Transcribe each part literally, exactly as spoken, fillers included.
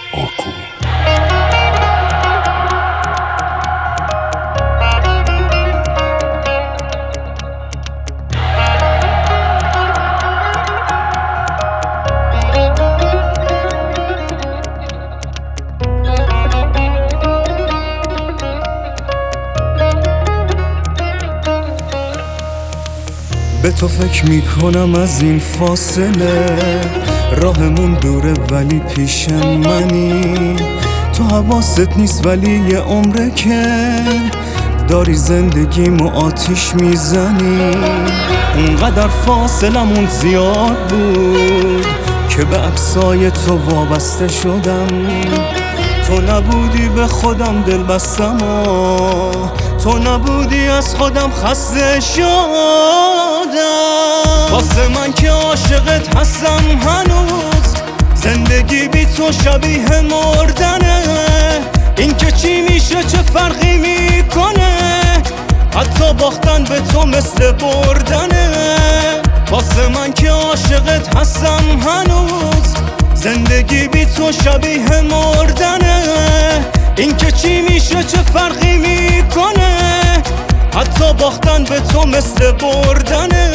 آکو. به تو فکر میکنم از این فاصله، راهمون دوره ولی پیش منی. تو حواست نیست ولی یه عمره که داری زندگیمو آتیش میزنی. اونقدر فاصلمون زیاد بود که به عکسای تو وابسته شدم. تو نبودی به خودم دل بستم و تو نبودی از خودم خسته شدم. واسه من که عاشقت هستم هنوز، زندگی بی تو شبیه مردنه. این که چی میشه چه فرقی میکنه، حتی باختن به تو مثل بردنه. واسه من که عاشقت هستم هنوز، زندگی بی تو شبیه مردنه. این که چی میشه چه فرقی میکنه، حتی باختن به تو مثل بردنه.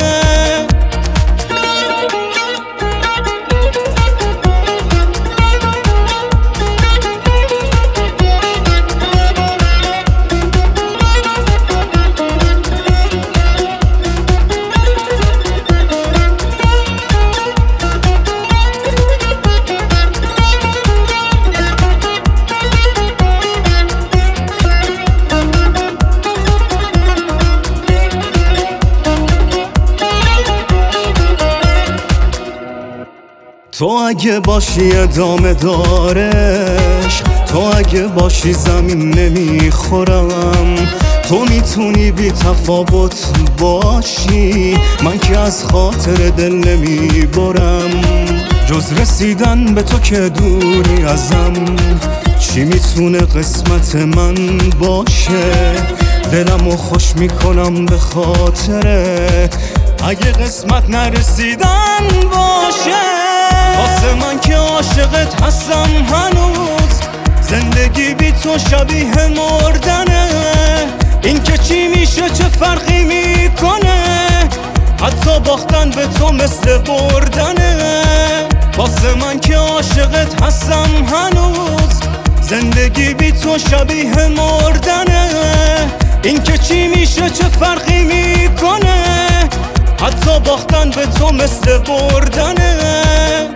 تو اگه باشی ادامه دارش، تو اگه باشی زمین نمیخورم. تو میتونی بی تفاوت باشی، من که از خاطر دل نمیبرم. جز رسیدن به تو که دوری ازم، چی میتونه قسمت من باشه؟ دلمو خوش میکنم به خاطره اگه قسمت نرسیدن باشه. واسه من که عاشقت هستم هنوز، زندگی بی تو شبیه مردنه. این که چی میشه چه فرقی میکنه، حتی باختن به تو مثل بردنه. واسه من که عاشقت هستم هنوز، زندگی بی تو شبیه مردنه. این که چی میشه چه فرقی میکنه، حتی باختن به تو مثل بردنه.